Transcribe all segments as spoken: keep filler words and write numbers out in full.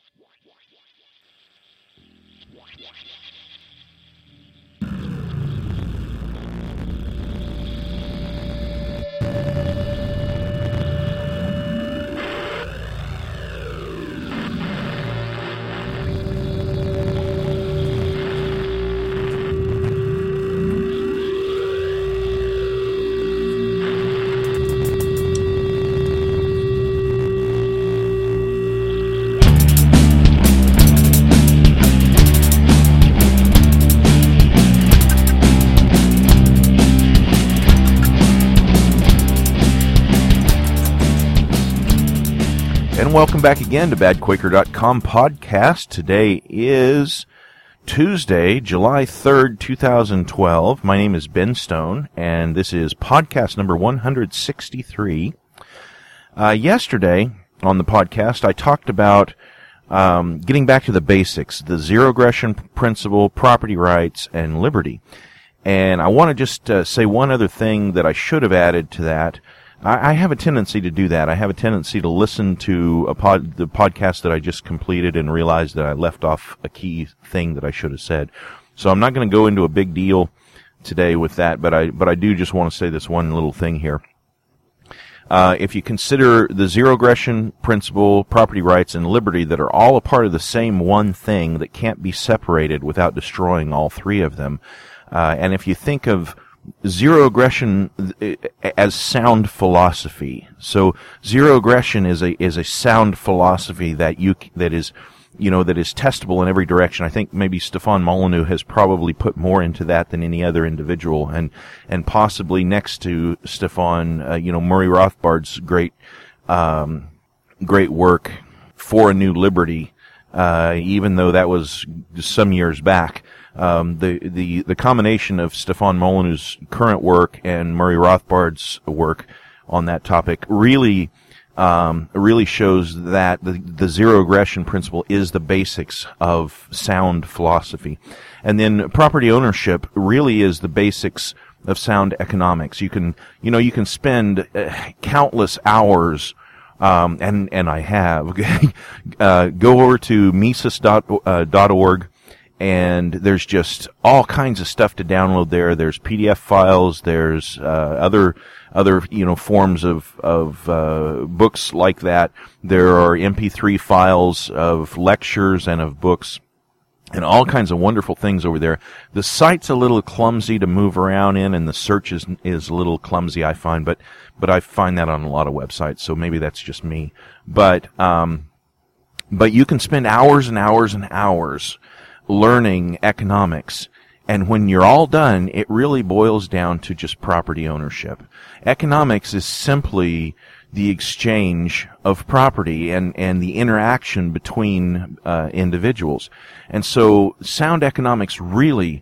And welcome back again to Bad Quaker dot com podcast. Today is Tuesday, July third, twenty twelve. My name is Ben Stone, and this is podcast number one hundred sixty-three. Uh, yesterday on the podcast, I talked about um, getting back to the basics, the zero aggression principle, property rights, and liberty. And I want to just uh, say one other thing that I should have added to that. I have a tendency to do that. I have a tendency to listen to a pod, the podcast that I just completed and realize that I left off a key thing that I should have said. So I'm not going to go into a big deal today with that, but I, but I do just want to say this one little thing here. Uh, if you consider the zero aggression principle, property rights, and liberty that are all a part of the same one thing that can't be separated without destroying all three of them, uh, and if you think of zero aggression as sound philosophy. So zero aggression is a is a sound philosophy that you that is you know that is testable in every direction. I think maybe Stefan Molyneux has probably put more into that than any other individual, and and possibly next to Stefan, uh, you know Murray Rothbard's great um, great work For a New Liberty. Uh, even though that was some years back. Um, the, the, the combination of Stefan Molyneux's current work and Murray Rothbard's work on that topic really, um, really shows that the, the zero aggression principle is the basics of sound philosophy. And then property ownership really is the basics of sound economics. You can, you know, you can spend uh, countless hours Um, and, and I have, uh, go over to Mises dot org, and there's just all kinds of stuff to download there. There's P D F files, there's, uh, other, other, you know, forms of, of, uh, books like that. There are M P three files of lectures and of books, and all kinds of wonderful things over there. The site's a little clumsy to move around in, and the search is, is a little clumsy, I find, but, but I find that on a lot of websites, so maybe that's just me. But, um, but you can spend hours and hours and hours learning economics, and when you're all done, it really boils down to just property ownership. Economics is simply the exchange of property and, and the interaction between uh, individuals. And so sound economics really,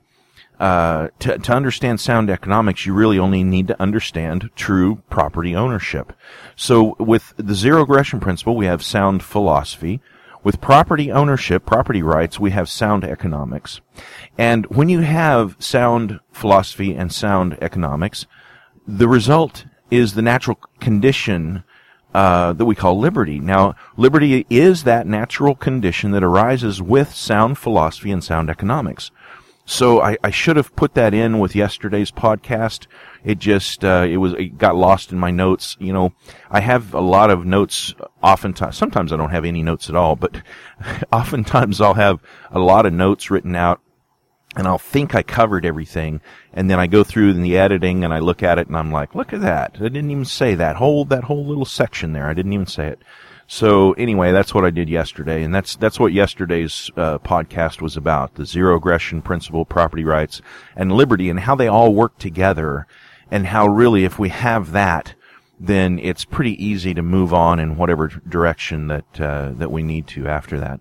uh, to, to understand sound economics, you really only need to understand true property ownership. So with the zero aggression principle, we have sound philosophy. With property ownership, property rights, we have sound economics. And when you have sound philosophy and sound economics, the result is the natural condition uh, that we call liberty. Now, liberty is that natural condition that arises with sound philosophy and sound economics. So I, I should have put that in with yesterday's podcast. It just uh, it was it got lost in my notes. You know, I have a lot of notes. Oftentimes, sometimes I don't have any notes at all, but oftentimes I'll have a lot of notes written out, and I'll think I covered everything, and then I go through in the editing and I look at it and I'm like, look at that! I didn't even say that whole that whole little section there. I didn't even say it. So anyway, that's what I did yesterday, and that's that's what yesterday's uh, podcast was about: the zero aggression principle, property rights, and liberty, and how they all work together, and how really, if we have that, then it's pretty easy to move on in whatever direction that uh, that we need to after that.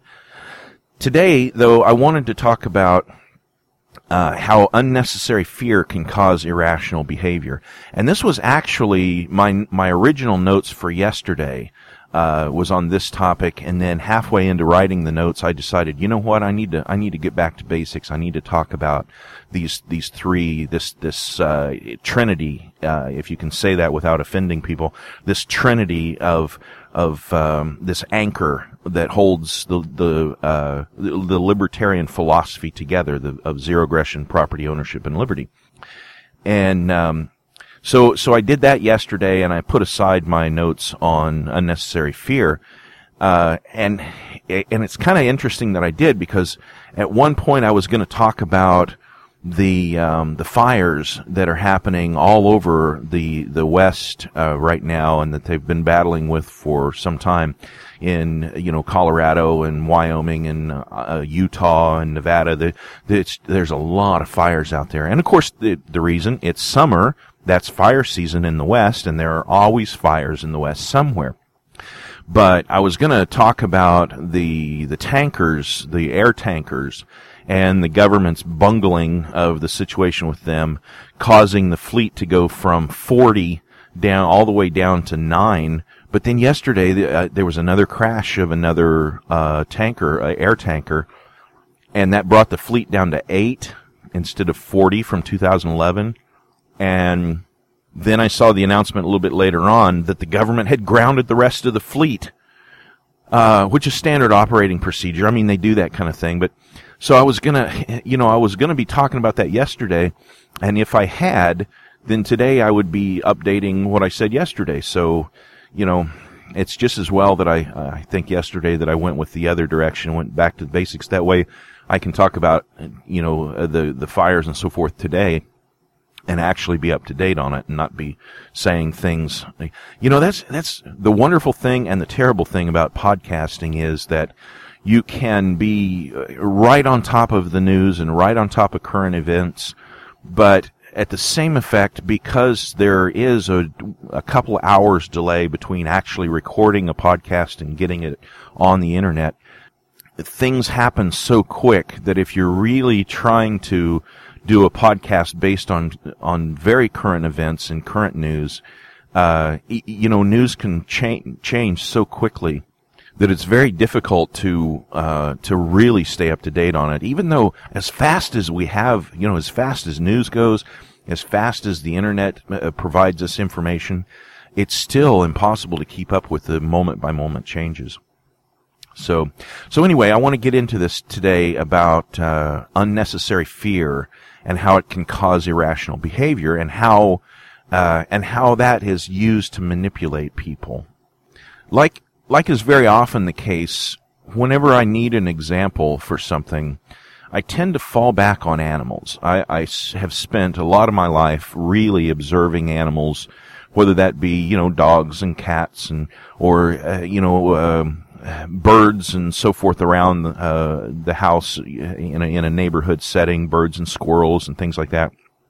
Today, though, I wanted to talk about Uh, how unnecessary fear can cause irrational behavior. And this was actually my my original notes for yesterday uh, was on this topic, and then halfway into writing the notes, I decided, you know what, I need to I need to get back to basics. I need to talk about these these three this this uh, trinity, uh, if you can say that without offending people. This trinity of of um, this anchor that holds the the uh, the, the libertarian philosophy together, the, of zero aggression, property ownership, and liberty. And um, so so I did that yesterday, and I put aside my notes on unnecessary fear. Uh, and and it's kind of interesting that I did, because at one point I was going to talk about the um, the fires that are happening all over the the West uh, right now, and that they've been battling with for some time in, you know, Colorado and Wyoming and uh, Utah and Nevada. The, the, it's, there's a lot of fires out there, and of course the the reason, it's summer, that's fire season in the West, and there are always fires in the West somewhere. But I was going to talk about the the tankers, the air tankers, and the government's bungling of the situation with them, causing the fleet to go from forty down all the way down to nine. But then yesterday the, uh, there was another crash of another uh, tanker, uh, air tanker, and that brought the fleet down to eight instead of forty from two thousand eleven. And then I saw the announcement a little bit later on that the government had grounded the rest of the fleet, uh, which is standard operating procedure. I mean, they do that kind of thing. But so I was gonna, you know, I was gonna be talking about that yesterday, and if I had, then today I would be updating what I said yesterday. So, you know, it's just as well that I, I think yesterday that I went with the other direction, went back to the basics. That way I can talk about, you know, the, the fires and so forth today, and actually be up to date on it, and not be saying things. You know, that's, that's the wonderful thing and the terrible thing about podcasting, is that you can be right on top of the news and right on top of current events, but at the same effect, because there is a, a couple hours delay between actually recording a podcast and getting it on the internet, things happen so quick that if you're really trying to do a podcast based on on very current events and current news, uh, you know, news can change change so quickly that it's very difficult to uh, to really stay up to date on it. Even though, as fast as we have, you know, as fast as news goes, as fast as the internet uh, provides us information, it's still impossible to keep up with the moment by moment changes. So, so anyway, I want to get into this today about uh, unnecessary fear and how it can cause irrational behavior, and how uh, and how that is used to manipulate people. Like like is very often the case, whenever I need an example for something, I tend to fall back on animals. I, I have spent a lot of my life really observing animals, whether that be, you know, dogs and cats, and or uh, you know. Uh, birds and so forth around uh, the house in a, in a neighborhood setting, birds and squirrels and things like that.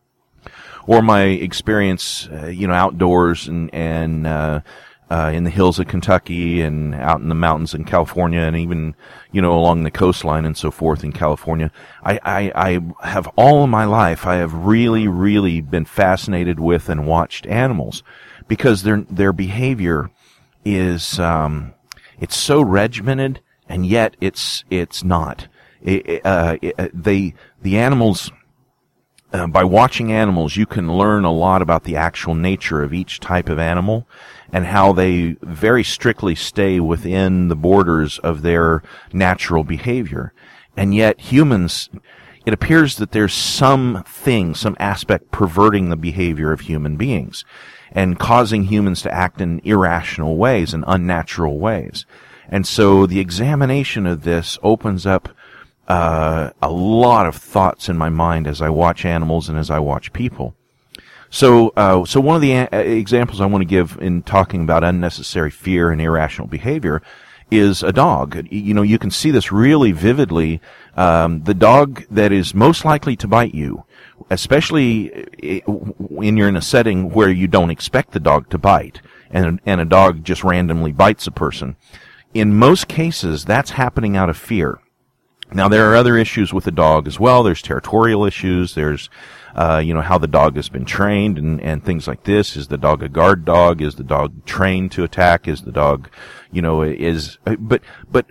Or my experience, uh, you know, outdoors and, and uh, uh, in the hills of Kentucky and out in the mountains in California, and even, you know, along the coastline and so forth in California. I, I, I have all of my life, I have really, really been fascinated with and watched animals, because their, their behavior is, um, it's so regimented, and yet it's it's not. It, uh, it, they the animals. Uh, by watching animals, you can learn a lot about the actual nature of each type of animal, and how they very strictly stay within the borders of their natural behavior. And yet, humans, it appears that there's some thing, some aspect perverting the behavior of human beings, and causing humans to act in irrational ways and unnatural ways. And so the examination of this opens up uh, a lot of thoughts in my mind as I watch animals and as I watch people. So, uh, so one of the a- examples I want to give in talking about unnecessary fear and irrational behavior is a dog. You know, you can see this really vividly. Um, the dog that is most likely to bite you, especially when you're in a setting where you don't expect the dog to bite, and and a dog just randomly bites a person. In most cases, that's happening out of fear. Now, there are other issues with the dog as well. There's territorial issues. There's, uh, you know, how the dog has been trained and, and things like this. Is the dog a guard dog? Is the dog trained to attack? Is the dog, you know, is, but, but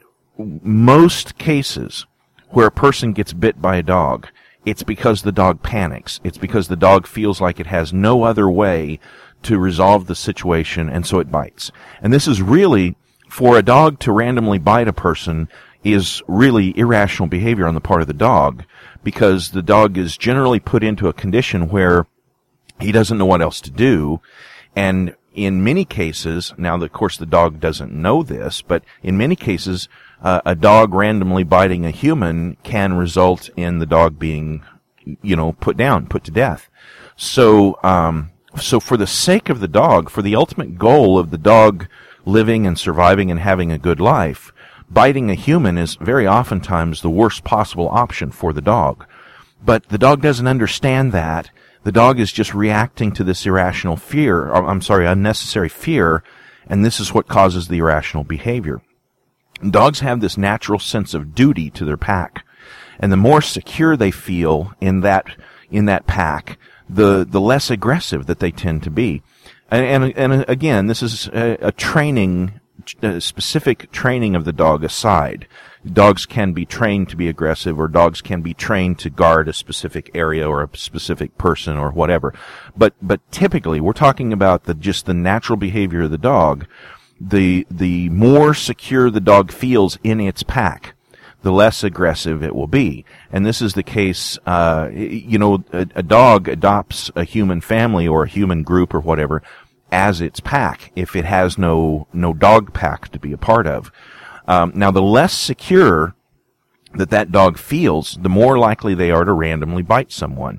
most cases where a person gets bit by a dog, it's because the dog panics. It's because the dog feels like it has no other way to resolve the situation, and so it bites. And this is really for a dog to randomly bite a person is really irrational behavior on the part of the dog, because the dog is generally put into a condition where he doesn't know what else to do. And in many cases, now of course the dog doesn't know this, but in many cases, uh, a dog randomly biting a human can result in the dog being, you know, put down, put to death. So, um, so for the sake of the dog, for the ultimate goal of the dog living and surviving and having a good life, biting a human is very oftentimes the worst possible option for the dog. But the dog doesn't understand that. The dog is just reacting to this irrational fear, or, I'm sorry, unnecessary fear, and this is what causes the irrational behavior. Dogs have this natural sense of duty to their pack, and the more secure they feel in that in that pack, the the less aggressive that they tend to be. And and, and again, this is a, a training, a specific training of the dog aside. Dogs can be trained to be aggressive, or dogs can be trained to guard a specific area or a specific person or whatever. But, but typically we're talking about the, just the natural behavior of the dog. The, the more secure the dog feels in its pack, the less aggressive it will be. And this is the case, uh, you know, a, a dog adopts a human family or a human group or whatever as its pack if it has no, no dog pack to be a part of. Um, now, the less secure that that dog feels, the more likely they are to randomly bite someone.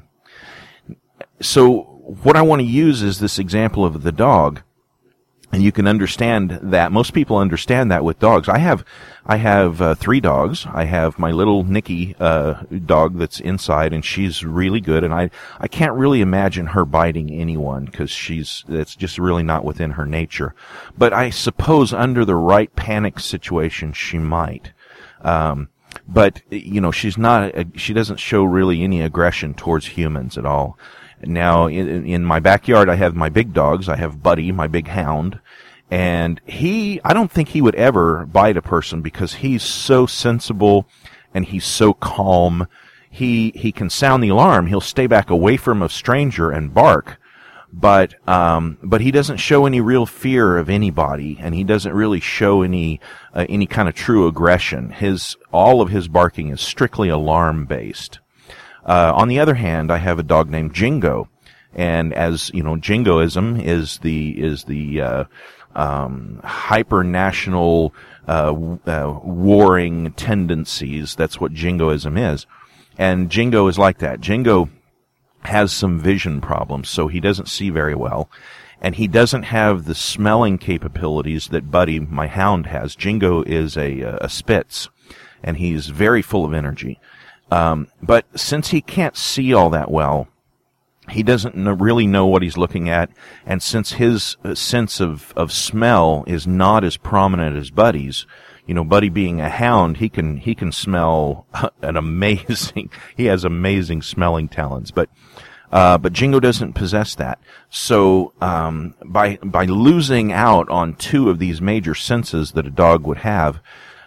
So what I want to use is this example of the dog, and you can understand that. Most people understand that with dogs. I have, I have uh, three dogs. I have my little Nikki uh, dog that's inside, and she's really good. And I, I can't really imagine her biting anyone because she's, that's just really not within her nature. But I suppose under the right panic situation, she might. Um, but you know, she's not. She doesn't show really any aggression towards humans at all. Now, in, in my backyard, I have my big dogs. I have Buddy, my big hound, and he, I don't think he would ever bite a person because he's so sensible and he's so calm. He, he can sound the alarm. He'll stay back away from a stranger and bark, but, um, but he doesn't show any real fear of anybody, and he doesn't really show any, uh, any kind of true aggression. His, all of his barking is strictly alarm based. Uh, on the other hand, I have a dog named Jingo, and as you know, Jingoism is the is the uh, um, hyper national uh, uh, warring tendencies. That's what Jingoism is, and Jingo is like that. Jingo has some vision problems, so he doesn't see very well, and he doesn't have the smelling capabilities that Buddy, my hound, has. Jingo is a a Spitz, and he's very full of energy. Um, but since he can't see all that well, he doesn't know, really know what he's looking at, and since his uh, sense of, of smell is not as prominent as Buddy's, you know, Buddy being a hound, he can, he can smell an amazing, he has amazing smelling talents, but, uh, but Jingo doesn't possess that. So, um, by, by losing out on two of these major senses that a dog would have,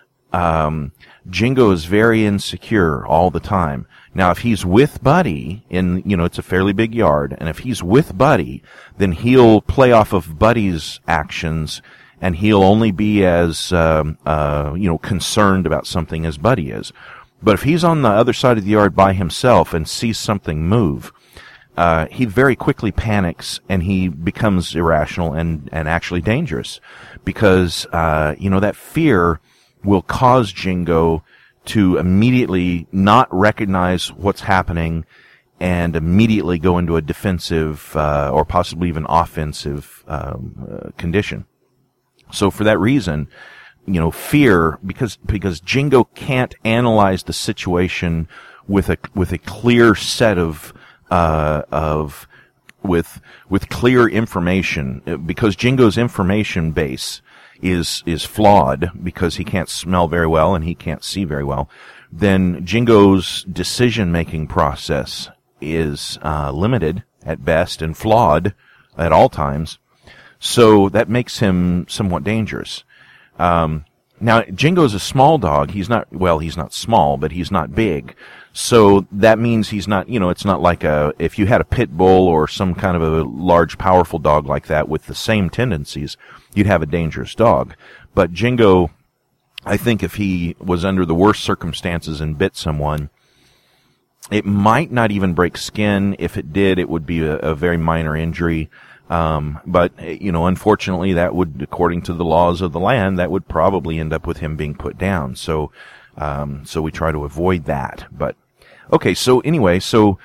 um, Jingo is very insecure all the time. Now, if he's with Buddy in, you know, it's a fairly big yard, and if he's with Buddy, then he'll play off of Buddy's actions, and he'll only be as, um, uh, you know, concerned about something as Buddy is. But if he's on the other side of the yard by himself and sees something move, uh, he very quickly panics, and he becomes irrational and, and actually dangerous. Because, uh, you know, that fear will cause Jingo to immediately not recognize what's happening and immediately go into a defensive uh, or possibly even offensive um, uh, condition. So for that reason, you know, fear, because because Jingo can't analyze the situation with a with a clear set of uh, of with with clear information, because Jingo's information base is is flawed because he can't smell very well and he can't see very well, then Jingo's decision-making process is uh, limited at best and flawed at all times. So that makes him somewhat dangerous. Um, now, Jingo's a small dog. He's not, well, he's not small, but he's not big. So that means he's not, you know, it's not like a, if you had a pit bull or some kind of a large, powerful dog like that with the same tendencies, you'd have a dangerous dog. But Jingo, I think if he was under the worst circumstances and bit someone, it might not even break skin. If it did, it would be a, a very minor injury. Um, but, you know, unfortunately, that would, according to the laws of the land, that would probably end up with him being put down. So, um, so we try to avoid that. But, okay, so anyway, so,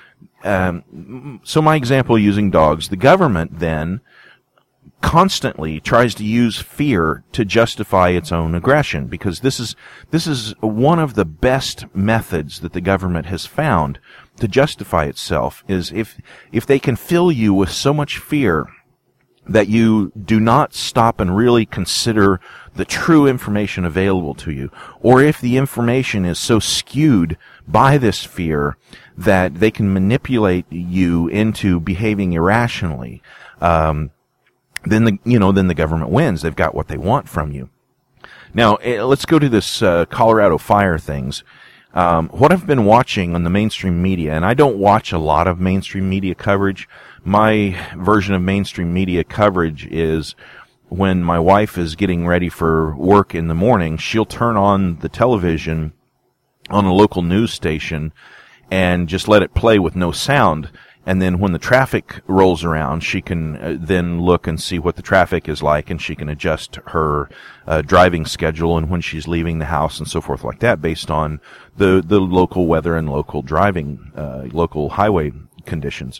um, so my example using dogs, the government then constantly tries to use fear to justify its own aggression, because this is this is one of the best methods that the government has found to justify itself, is if if they can fill you with so much fear that you do not stop and really consider the true information available to you, or if the information is so skewed by this fear that they can manipulate you into behaving irrationally, um then the, you know, then the government wins. They've got what they want from you. Now, let's go to this uh, Colorado fire things. Um, what I've been watching on the mainstream media, and I don't watch a lot of mainstream media coverage. My version of mainstream media coverage is when my wife is getting ready for work in the morning, she'll turn on the television on a local news station and just let it play with no sound. And then when the traffic rolls around, she can uh, then look and see what the traffic is like, and she can adjust her uh, driving schedule and when she's leaving the house and so forth like that, based on the, the local weather and local driving, uh, local highway conditions.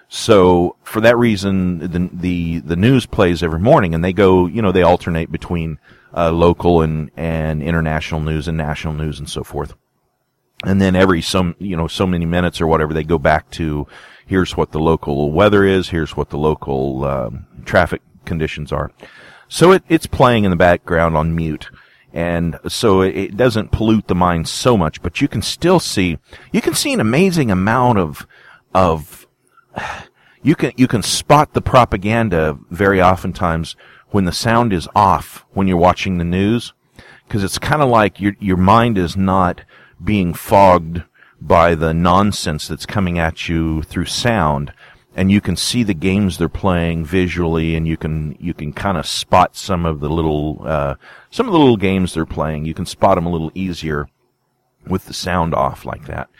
So for that reason, the, the, the news plays every morning, and they go, you know, they alternate between uh, local and, and international news and national news and so forth. And then every some, you know, so many minutes or whatever, they go back to, here's what the local weather is, here's what the local um, traffic conditions are. So it, it's playing in the background on mute. And so it, it doesn't pollute the mind so much, but you can still see, you can see an amazing amount of, of, you can, you can spot the propaganda very oftentimes when the sound is off when you're watching the news. Because it's kind of like your, your mind is not being fogged by the nonsense that's coming at you through sound, and you can see the games they're playing visually, and you can you can kind of spot some of the little uh some of the little games they're playing. You can spot them a little easier with the sound off like that.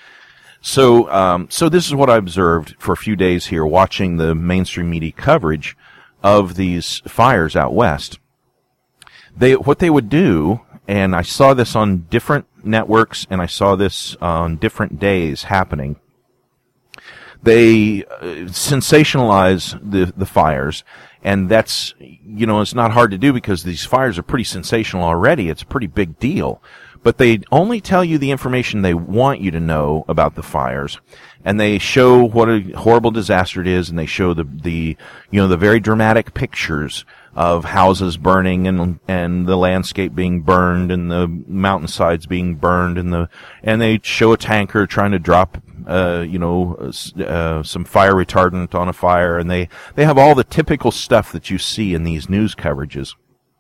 So um so this is what I observed for a few days here, watching the mainstream media coverage of these fires out west. They what they would do, and I saw this on different networks, and I saw this on different days happening. They uh, sensationalize the the fires, and that's, you know, it's not hard to do because these fires are pretty sensational already. It's a pretty big deal. But they only tell you the information they want you to know about the fires, and they show what a horrible disaster it is, and they show the the you know the very dramatic pictures of houses burning and and the landscape being burned and the mountainsides being burned, and the and they show a tanker trying to drop uh you know uh, some fire retardant on a fire, and they they have all the typical stuff that you see in these news coverages.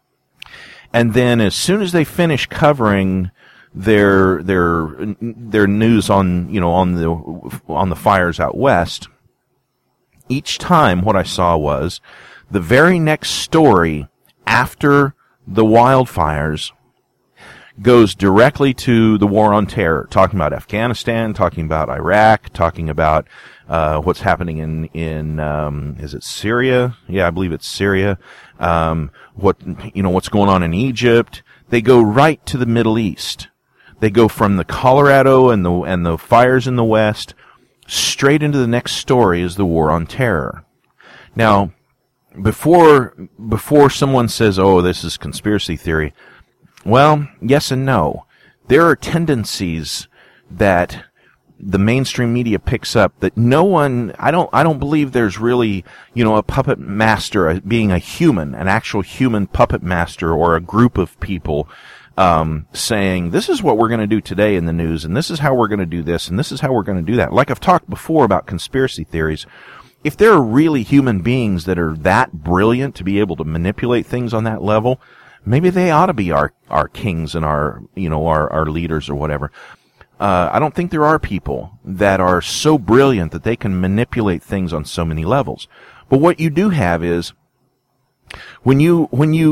And then as soon as they finish covering their their their news on you know on the on the fires out west, each time what I saw was the very next story after the wildfires goes directly to the war on terror, talking about Afghanistan, talking about Iraq, talking about uh what's happening in in um is it Syria? Yeah, I believe it's Syria. Um what you know what's going on in Egypt. They go right to the Middle East. They go from the Colorado and the and the fires in the west straight into the next story is the war on terror. Now, before before someone says, "Oh, this is conspiracy theory," well, yes and no. There are tendencies that the mainstream media picks up that no one, I don't, I don't believe there's really, you know, a puppet master, a, being a human, an actual human puppet master, or a group of people, um, saying, this is what we're going to do today in the news, and this is how we're going to do this, and this is how we're going to do that. Like I've talked before about conspiracy theories, if there are really human beings that are that brilliant to be able to manipulate things on that level, maybe they ought to be our, our kings and our, you know, our, our leaders or whatever. Uh, I don't think there are people that are so brilliant that they can manipulate things on so many levels. But what you do have is, when you, when you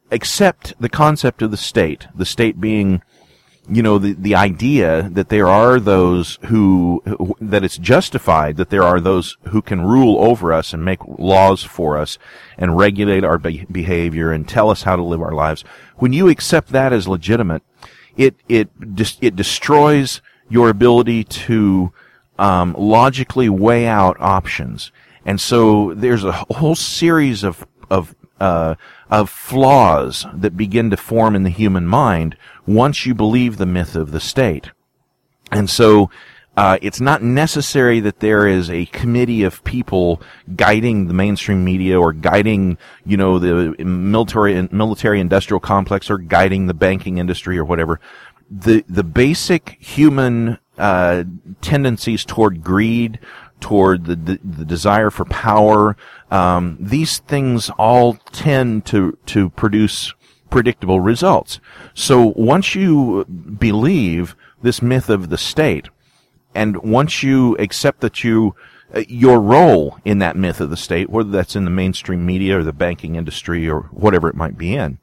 accept the concept of the state, the state being, you know, the, the idea that there are those who, who, that it's justified that there are those who can rule over us and make laws for us and regulate our be- behavior and tell us how to live our lives. When you accept that as legitimate, it, it, dis- it destroys your ability to, um, logically weigh out options. And so there's a whole series of, of, uh, of flaws that begin to form in the human mind once you believe the myth of the state. And so, uh, it's not necessary that there is a committee of people guiding the mainstream media or guiding, you know, the military, military industrial complex or guiding the banking industry or whatever. The, the basic human, uh, tendencies toward greed, toward the, the, the desire for power, um, these things all tend to, to produce predictable results. So once you believe this myth of the state, and once you accept that you, uh, your role in that myth of the state, whether that's in the mainstream media or the banking industry or whatever it might be in,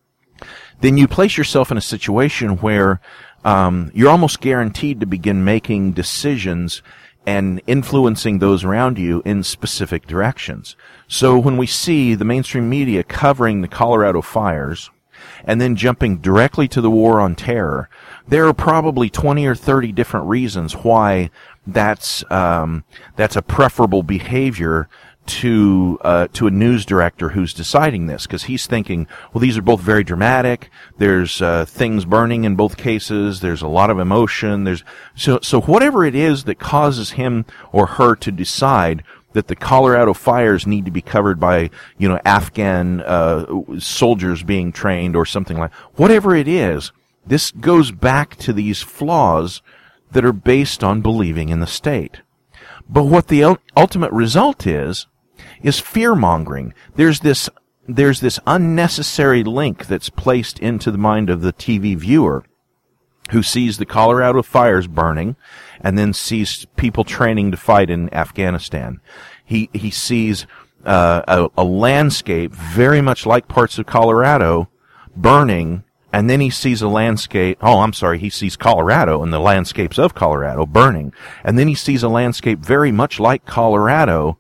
then you place yourself in a situation where, um, you're almost guaranteed to begin making decisions and influencing those around you in specific directions. So when we see the mainstream media covering the Colorado fires and then jumping directly to the war on terror, there are probably twenty or thirty different reasons why that's um, that's a preferable behavior to uh, to a news director who's deciding this, because he's thinking, well, these are both very dramatic. There's uh, things burning in both cases. There's a lot of emotion. There's so so whatever it is that causes him or her to decide that the Colorado fires need to be covered by, you know, Afghan uh, soldiers being trained or something like whatever it is. This goes back to these flaws that are based on believing in the state. But what the ultimate result is, is fear-mongering. There's this, there's this unnecessary link that's placed into the mind of the T V viewer who sees the Colorado fires burning and then sees people training to fight in Afghanistan. He, he sees, uh, a, a landscape very much like parts of Colorado burning. And then he sees a landscape, oh, I'm sorry, he sees Colorado and the landscapes of Colorado burning. And then he sees a landscape very much like Colorado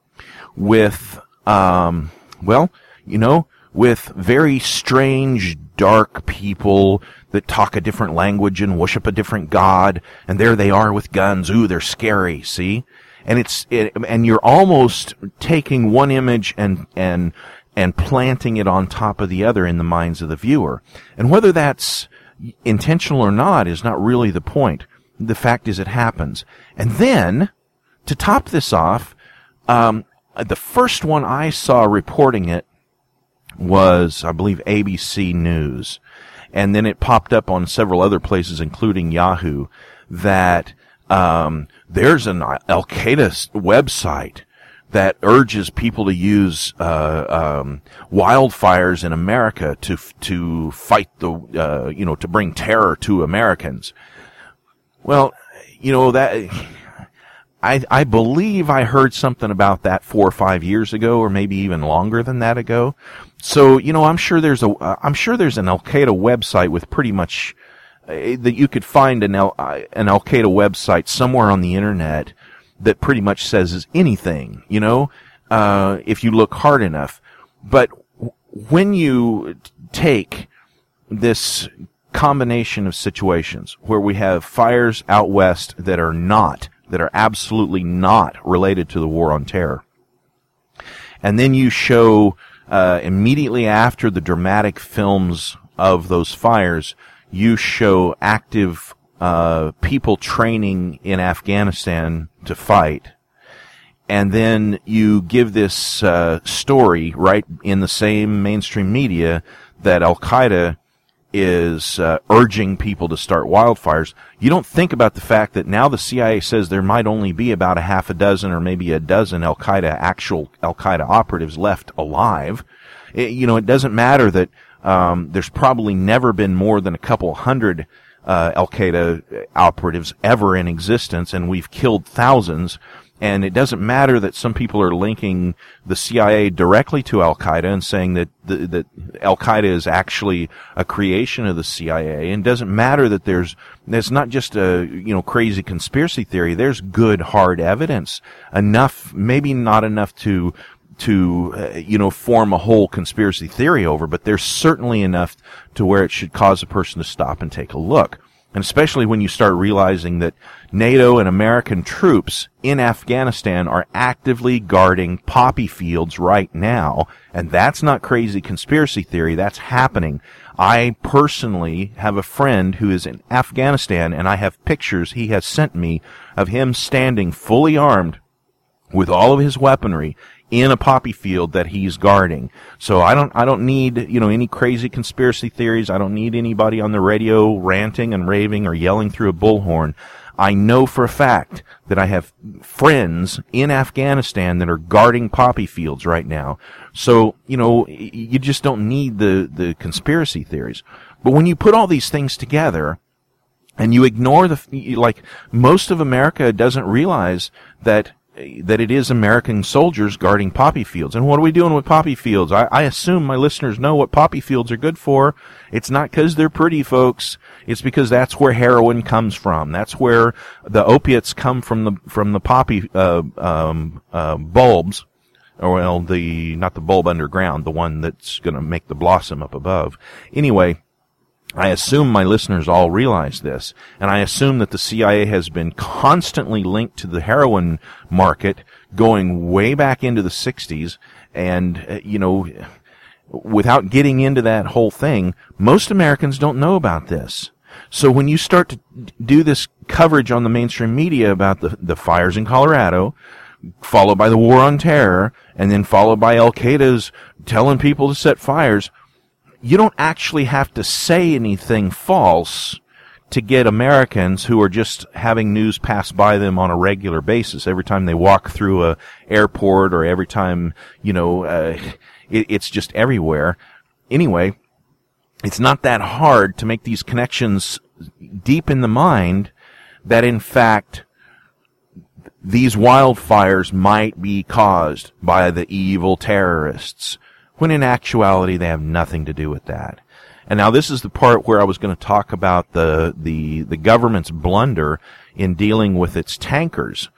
with, um, well, you know, with very strange, dark people that talk a different language and worship a different god. And there they are with guns. Ooh, they're scary, see? And it's, it, and you're almost taking one image and, and, and planting it on top of the other in the minds of the viewer. And whether that's intentional or not is not really the point. The fact is it happens. And then, to top this off, um, the first one I saw reporting it was, I believe, A B C News. And then it popped up on several other places, including Yahoo, that um, there's an Al-Qaeda website that urges people to use uh, um, wildfires in America to to fight the uh, you know to bring terror to Americans. Well, you know that I I believe I heard something about that four or five years ago, or maybe even longer than that ago. So you know I'm sure there's a uh, I'm sure there's an Al-Qaeda website with pretty much uh, that you could find an Al, uh, an Al-Qaeda website somewhere on the internet that pretty much says anything, you know, uh, if you look hard enough. But w- when you take this combination of situations where we have fires out west that are not, that are absolutely not related to the war on terror, and then you show, uh, immediately after the dramatic films of those fires, you show active Uh, people training in Afghanistan to fight, and then you give this uh, story right in the same mainstream media that Al-Qaeda is uh, urging people to start wildfires. You don't think about the fact that now the C I A says there might only be about a half a dozen or maybe a dozen Al-Qaeda, actual Al-Qaeda operatives left alive. It, you know, it doesn't matter that Um, there's probably never been more than a couple hundred uh, Al-Qaeda operatives ever in existence, and we've killed thousands. And it doesn't matter that some people are linking the C I A directly to Al-Qaeda and saying that the, that Al-Qaeda is actually a creation of the C I A. And it doesn't matter that there's there's not just a you know crazy conspiracy theory. There's good hard evidence, enough, maybe not enough to to uh, you know form a whole conspiracy theory over, but there's certainly enough to where it should cause a person to stop and take a look. And especially when you start realizing that NATO and American troops in Afghanistan are actively guarding poppy fields right now. And that's not crazy conspiracy theory. That's happening. I personally have a friend who is in Afghanistan, and I have pictures he has sent me of him standing fully armed with all of his weaponry in a poppy field that he's guarding. So I don't, I don't need, you know, any crazy conspiracy theories. I don't need anybody on the radio ranting and raving or yelling through a bullhorn. I know for a fact that I have friends in Afghanistan that are guarding poppy fields right now. So, you know, you just don't need the, the conspiracy theories. But when you put all these things together, and you ignore the, like, most of America doesn't realize that that it is American soldiers guarding poppy fields. And what are we doing with poppy fields? I, I assume my listeners know what poppy fields are good for. It's not because they're pretty, folks. It's because that's where heroin comes from. That's where the opiates come from, the from the poppy uh, um, uh, bulbs. Or, well, the not the bulb underground, the one that's going to make the blossom up above. Anyway, I assume my listeners all realize this, and I assume that the C I A has been constantly linked to the heroin market going way back into the sixties, and, uh, you know, without getting into that whole thing, most Americans don't know about this. So when you start to do this coverage on the mainstream media about the, the fires in Colorado, followed by the war on terror, and then followed by Al-Qaeda's telling people to set fires, you don't actually have to say anything false to get Americans who are just having news pass by them on a regular basis every time they walk through a airport, or every time, you know, uh, it, it's just everywhere. Anyway, it's not that hard to make these connections deep in the mind that, in fact, these wildfires might be caused by the evil terrorists, when in actuality they have nothing to do with that. And now this is the part where I was going to talk about the, the, the government's blunder in dealing with its tankers.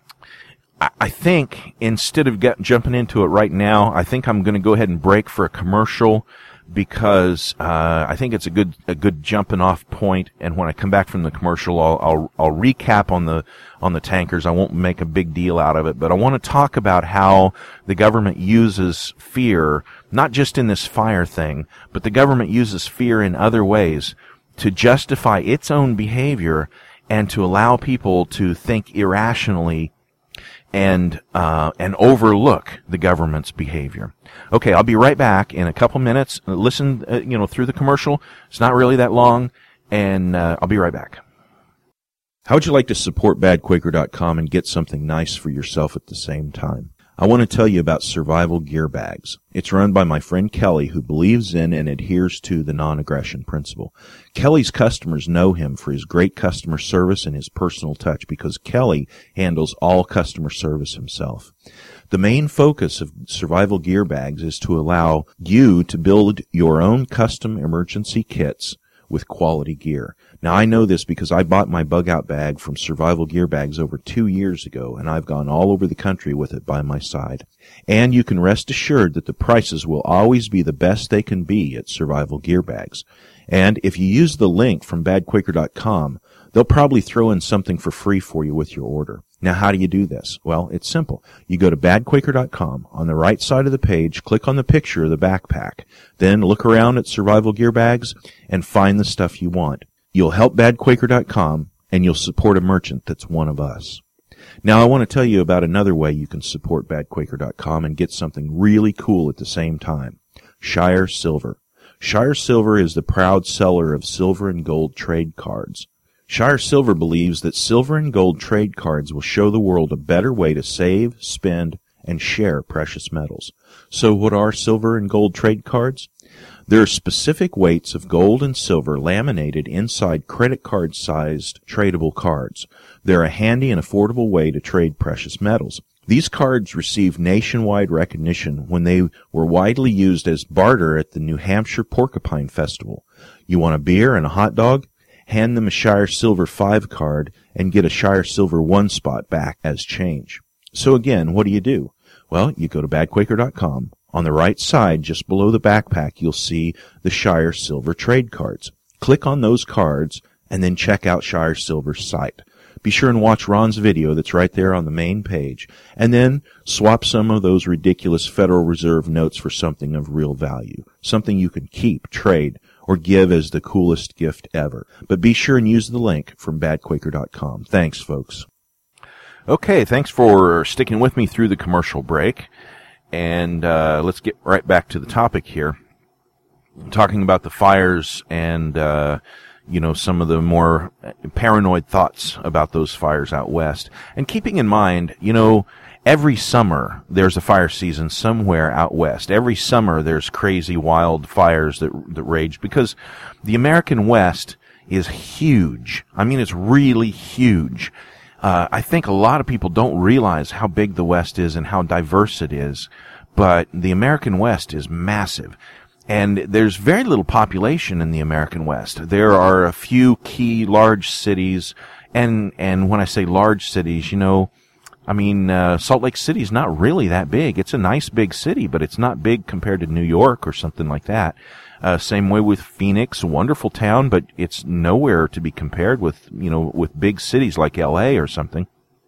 I, I think instead of get, jumping into it right now, I think I'm going to go ahead and break for a commercial, because uh, I think it's a good a good jumping off point. And when I come back from the commercial, I'll, I'll I'll recap on the on the tankers. I won't make a big deal out of it, but I want to talk about how the government uses fear, not just in this fire thing, but the government uses fear in other ways to justify its own behavior and to allow people to think irrationally and uh and overlook the government's behavior. Okay, I'll be right back in a couple minutes. Listen, uh, you know, through the commercial. It's not really that long, and uh, I'll be right back. How would you like to support bad quaker dot com and get something nice for yourself at the same time? I want to tell you about Survival Gear Bags. It's run by my friend Kelly, who believes in and adheres to the non-aggression principle. Kelly's customers know him for his great customer service and his personal touch, because Kelly handles all customer service himself. The main focus of Survival Gear Bags is to allow you to build your own custom emergency kits with quality gear. Now, I know this because I bought my bug-out bag from Survival Gear Bags over two years ago, and I've gone all over the country with it by my side. And you can rest assured that the prices will always be the best they can be at Survival Gear Bags. And if you use the link from bad quaker dot com, they'll probably throw in something for free for you with your order. Now, how do you do this? Well, it's simple. You go to bad quaker dot com. On the right side of the page, click on the picture of the backpack. Then look around at Survival Gear Bags and find the stuff you want. You'll help bad quaker dot com, and you'll support a merchant that's one of us. Now, I want to tell you about another way you can support bad quaker dot com and get something really cool at the same time. Shire Silver. Shire Silver is the proud seller of silver and gold trade cards. Shire Silver believes that silver and gold trade cards will show the world a better way to save, spend, and share precious metals. So what are silver and gold trade cards? There are specific weights of gold and silver laminated inside credit card-sized tradable cards. They're a handy and affordable way to trade precious metals. These cards received nationwide recognition when they were widely used as barter at the New Hampshire Porcupine Festival. You want a beer and a hot dog? Hand them a Shire Silver five card and get a Shire Silver one spot back as change. So again, what do you do? Well, you go to bad quaker dot com. On the right side, just below the backpack, you'll see the Shire Silver trade cards. Click on those cards and then check out Shire Silver's site. Be sure and watch Ron's video that's right there on the main page. And then swap some of those ridiculous Federal Reserve notes for something of real value. Something you can keep, trade, or give as the coolest gift ever. But be sure and use the link from bad quaker dot com. Thanks, folks. Okay, thanks for sticking with me through the commercial break. And uh, let's get right back to the topic here. I'm talking about the fires and, uh, you know, some of the more paranoid thoughts about those fires out west. And keeping in mind, you know, every summer there's a fire season somewhere out west. Every summer there's crazy wild fires that that rage because the American West is huge. I mean, it's really huge. Uh, I think a lot of people don't realize how big the West is and how diverse it is, but the American West is massive. And there's very little population in the American West. There are a few key large cities, and, and when I say large cities, you know, I mean, uh, Salt Lake City is not really that big. It's a nice big city, but it's not big compared to New York or something like that. Uh, same way with Phoenix, a wonderful town, but it's nowhere to be compared with, you know, with big cities like L A or something.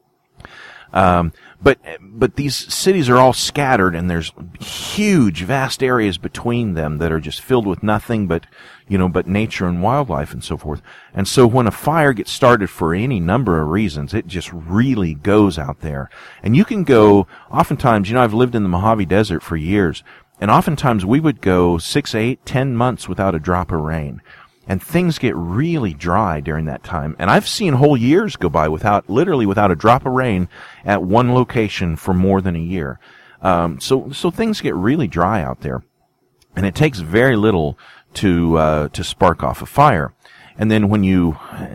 Um, but, but these cities are all scattered and there's huge, vast areas between them that are just filled with nothing but, you know, but nature and wildlife and so forth. And so when a fire gets started for any number of reasons, it just really goes out there. And you can go, oftentimes, you know, I've lived in the Mojave Desert for years. And oftentimes we would go six, eight, ten months without a drop of rain. And things get really dry during that time. And I've seen whole years go by without, literally without a drop of rain at one location for more than a year. Um, so, so things get really dry out there. And it takes very little to, uh, to spark off a fire. And then when you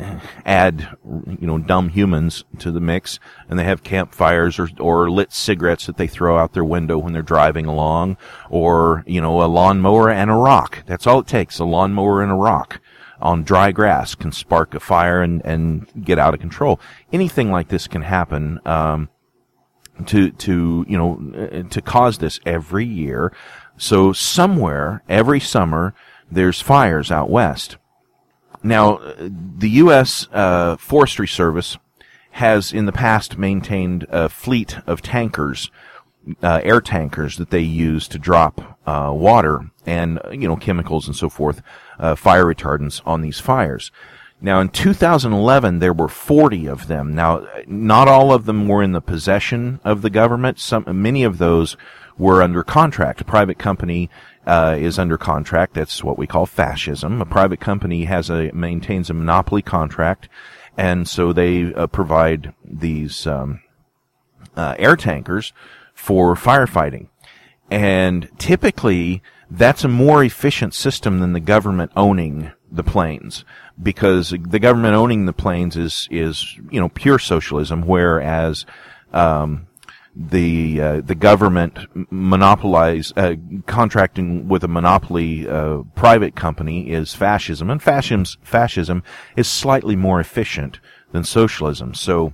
add, you know, dumb humans to the mix, and they have campfires or, or lit cigarettes that they throw out their window when they're driving along, or, you know, a lawnmower and a rock. That's all it takes, a lawnmower and a rock on dry grass can spark a fire and, and get out of control. Anything like this can happen, um, to, to, you know, to cause this every year. So somewhere, every summer, there's fires out west. Now, the U S Uh, Forestry Service has in the past maintained a fleet of tankers, uh, air tankers that they use to drop uh, water and, you know, chemicals and so forth, uh, fire retardants on these fires. Now, in two thousand eleven, there were forty of them. Now, not all of them were in the possession of the government. Some, many of those were under contract. A private company uh, is under contract. That's what we call fascism. A private company has a maintains a monopoly contract, and so they uh, provide these um, uh, air tankers for firefighting. And typically, that's a more efficient system than the government owning the planes, because the government owning the planes is is you know pure socialism, whereas um, the uh, the government monopolize uh, contracting with a monopoly uh, private company is fascism, and fascism fascism is slightly more efficient than socialism. So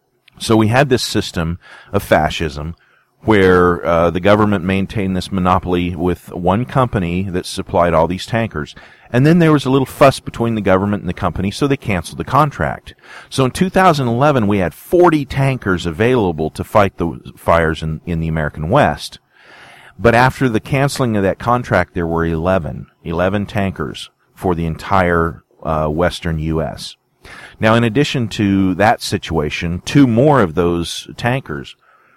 so we had this system of fascism where uh, the government maintained this monopoly with one company that supplied all these tankers. And then there was a little fuss between the government and the company, so they canceled the contract. So in two thousand eleven, we had forty tankers available to fight the fires in, in the American West. But after the canceling of that contract, there were eleven, eleven tankers for the entire uh, western U S. Now, in addition to that situation, two more of those tankers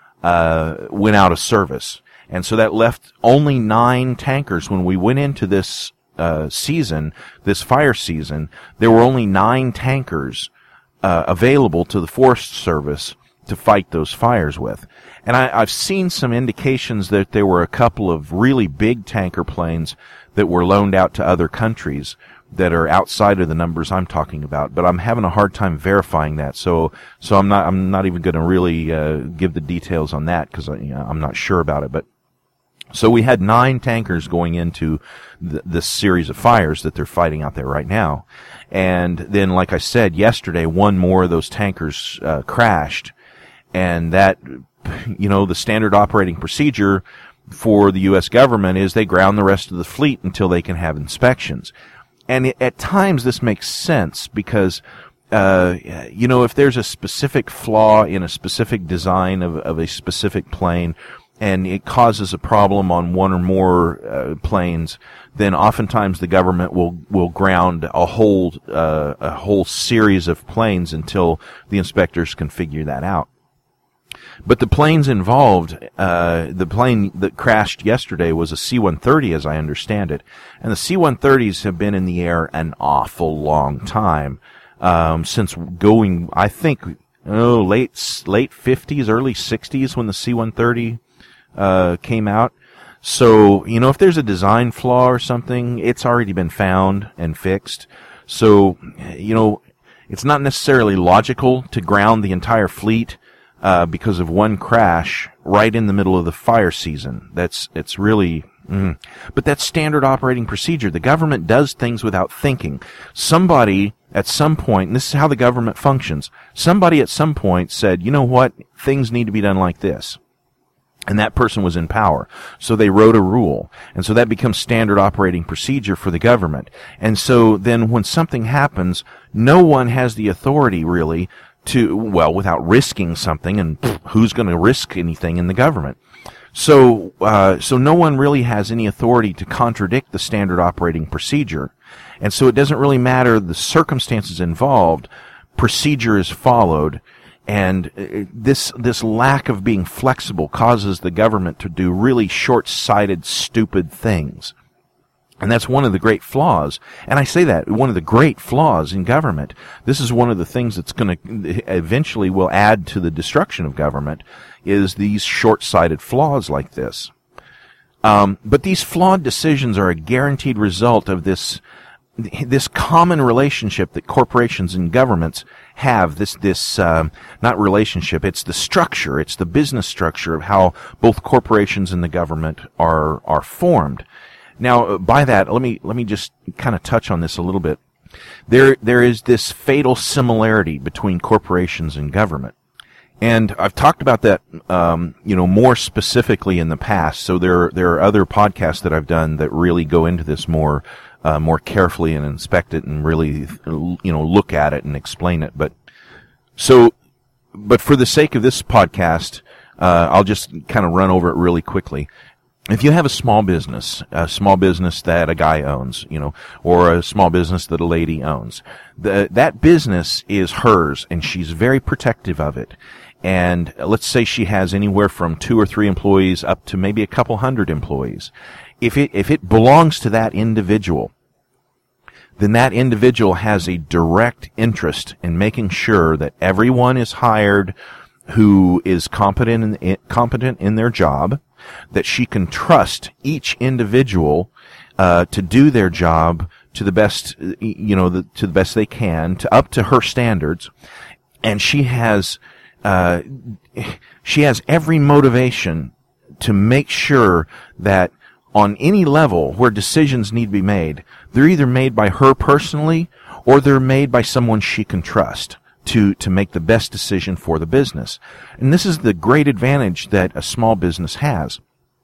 uh went out of service. And so that left only nine tankers. When we went into this uh season, this fire season, there were only nine tankers uh available to the Forest Service to fight those fires with. And I, I've seen some indications that there were a couple of really big tanker planes that were loaned out to other countries that are outside of the numbers I'm talking about, but I'm having a hard time verifying that. So, so I'm not, I'm not even going to really uh, give the details on that because you know, I'm not sure about it. But so we had nine tankers going into th- this series of fires that they're fighting out there right now, and then, like I said yesterday, one more of those tankers uh, crashed, and that, you know, the standard operating procedure for the U S government is they ground the rest of the fleet until they can have inspections. And it, at times this makes sense because, uh, you know, if there's a specific flaw in a specific design of, of a specific plane and it causes a problem on one or more uh, planes, then oftentimes the government will, will ground a whole, uh, a whole series of planes until the inspectors can figure that out. But the planes involved, uh, the plane that crashed yesterday was a C one thirty, as I understand it. And the C one thirties have been in the air an awful long time, um, since going, I think, oh, late, late fifties, early sixties when the C one thirty, uh, came out. So, you know, if there's a design flaw or something, it's already been found and fixed. So, you know, it's not necessarily logical to ground the entire fleet Uh, because of one crash right in the middle of the fire season. That's, it's really, mm. But that's standard operating procedure. The government does things without thinking. Somebody at some point, and this is how the government functions, somebody at some point said, you know what, things need to be done like this. And that person was in power. So they wrote a rule. And so that becomes standard operating procedure for the government. And so then when something happens, no one has the authority really to, well, without risking something, and pff, who's going to risk anything in the government? So, uh, so no one really has any authority to contradict the standard operating procedure. And so it doesn't really matter the circumstances involved, procedure is followed, and this, this lack of being flexible causes the government to do really short-sighted, stupid things. And that's one of the great flaws. And I say that, one of the great flaws in government. This is one of the things that's going to eventually will add to the destruction of government, is these short-sighted flaws like this. Um, but these flawed decisions are a guaranteed result of this, this common relationship that corporations and governments have. This, this, um, not relationship, it's the structure, it's the business structure of how both corporations and the government are, are formed. Now, by that, let me, let me just kind of touch on this a little bit. There, there is this fatal similarity between corporations and government. And I've talked about that, um, you know, more specifically in the past. So there, there are other podcasts that I've done that really go into this more, uh, more carefully and inspect it and really, you know, look at it and explain it. But, so, but for the sake of this podcast, uh, I'll just kind of run over it really quickly. If you have a small business, a small business that a guy owns, you know, or a small business that a lady owns, the, that business is hers, and she's very protective of it. And let's say she has anywhere from two or three employees up to maybe a couple hundred employees. If it, if it belongs to that individual, then that individual has a direct interest in making sure that everyone is hired who is competent in, competent in their job, that she can trust each individual uh to do their job to the best, you know, the, to the best they can, to up to her standards, and she has uh she has every motivation to make sure that on any level where decisions need to be made, they're either made by her personally or they're made by someone she can trust to, to make the best decision for the business. And this is the great advantage that a small business has.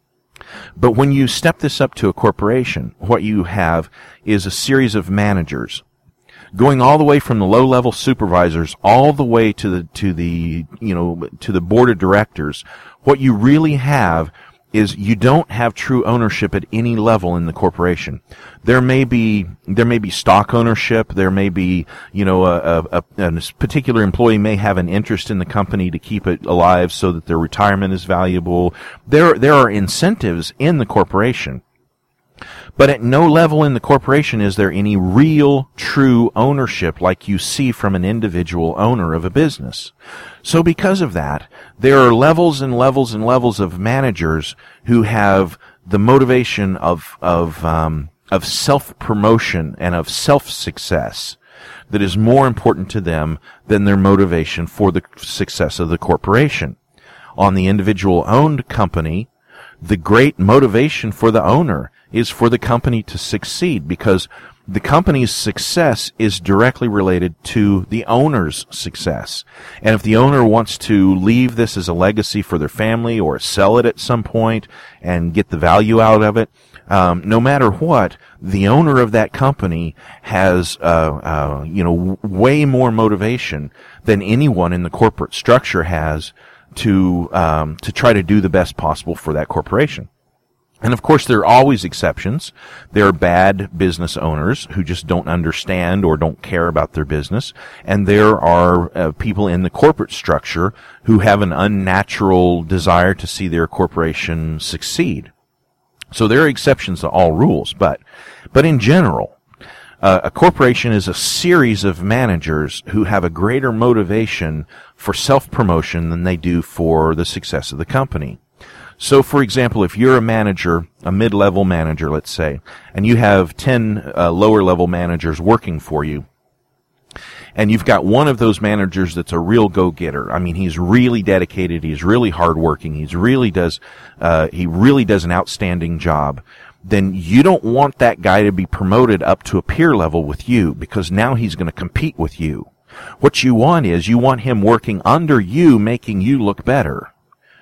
But when you step this up to a corporation, what you have is a series of managers going all the way from the low-level supervisors all the way to the, to the, you know, to the board of directors. What you really have is you don't have true ownership at any level in the corporation. There may be, there may be stock ownership, there may be, you know, a, a, a particular employee may have an interest in the company to keep it alive so that their retirement is valuable. There, there are incentives in the corporation. But at no level in the corporation is there any real, true ownership like you see from an individual owner of a business. So because of that, there are levels and levels and levels of managers who have the motivation of, of, um, of self-promotion and of self-success that is more important to them than their motivation for the success of the corporation. On the individual-owned company, the great motivation for the owner is for the company to succeed, because the company's success is directly related to the owner's success. And if the owner wants to leave this as a legacy for their family or sell it at some point and get the value out of it, um, no matter what, the owner of that company has, uh, uh, you know, w- way more motivation than anyone in the corporate structure has to, um, to try to do the best possible for that corporation. And of course, there are always exceptions. There are bad business owners who just don't understand or don't care about their business. And there are uh, people in the corporate structure who have an unnatural desire to see their corporation succeed. So there are exceptions to all rules, but, but in general, uh, a corporation is a series of managers who have a greater motivation for self-promotion than they do for the success of the company. So, for example, if you're a manager, a mid-level manager, let's say, and you have ten uh, lower-level managers working for you, and you've got one of those managers that's a real go-getter. I mean, he's really dedicated, he's really hardworking, he's really does, uh, he really does an outstanding job. Then you don't want that guy to be promoted up to a peer level with you, because now he's going to compete with you. What you want is, you want him working under you, making you look better.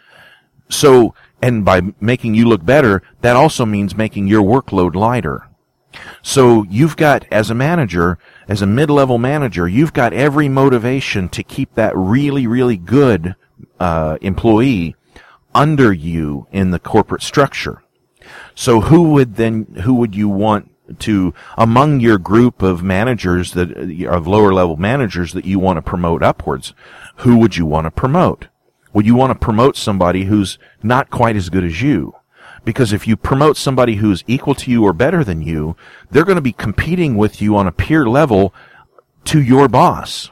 So, and by making you look better, that also means making your workload lighter. So you've got, as a manager, as a mid-level manager, you've got every motivation to keep that really, really good uh, employee under you in the corporate structure. So who would then, who would you want to, among your group of managers that, of lower-level managers that you want to promote upwards, who would you want to promote? Well, you want to promote somebody who's not quite as good as you. Because if you promote somebody who's equal to you or better than you, they're going to be competing with you on a peer level to your boss.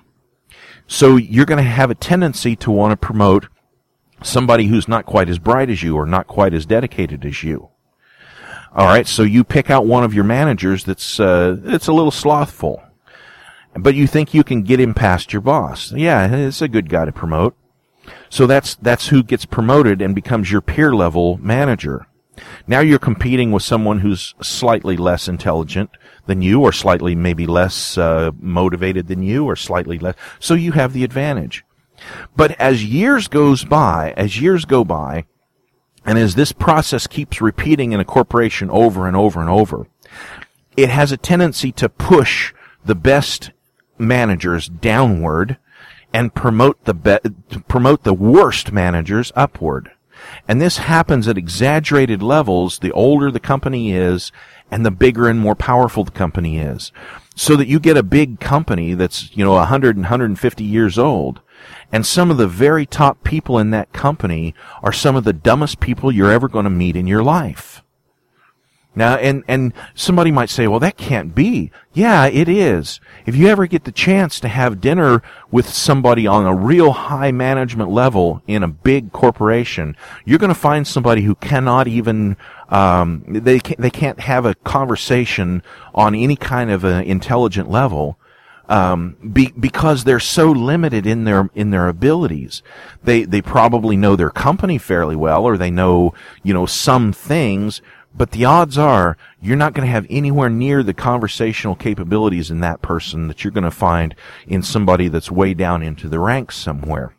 So you're going to have a tendency to want to promote somebody who's not quite as bright as you or not quite as dedicated as you. All right, so you pick out one of your managers that's uh, that's a little slothful, but you think you can get him past your boss. Yeah, it's a good guy to promote. So that's that's who gets promoted and becomes your peer level manager. Now you're competing with someone who's slightly less intelligent than you, or slightly maybe less uh, motivated than you, or slightly less. So you have the advantage. But as years goes by, as years go by, and as this process keeps repeating in a corporation over and over and over, it has a tendency to push the best managers downward and promote the be- promote the worst managers upward. And this happens at exaggerated levels the older the company is and the bigger and more powerful the company is. So that you get a big company that's, you know, one hundred and one hundred fifty years old, and some of the very top people in that company are some of the dumbest people you're ever going to meet in your life. Now, and, and somebody might say, well, that can't be. Yeah, it is. If you ever get the chance to have dinner with somebody on a real high management level in a big corporation, you're going to find somebody who cannot even, um, they can't, they can't have a conversation on any kind of an intelligent level. Um, be, because they're so limited in their, in their abilities. They, they probably know their company fairly well, or they know, you know, some things, but the odds are you're not going to have anywhere near the conversational capabilities in that person that you're going to find in somebody that's way down into the ranks somewhere.